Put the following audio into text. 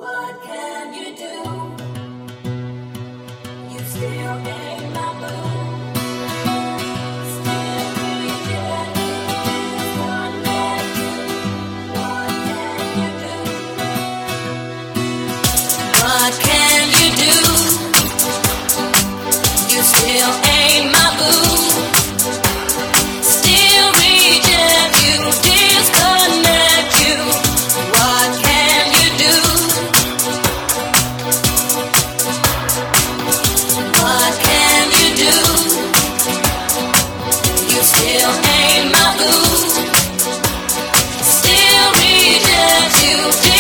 What can you do? You still ain't my boo. Still reject you, disconnect you. What can you do? What can you do? You still ain't my boo. Still reject you, disconnect you. What can you do? What can you do? You still ain't my boo. Still reject you.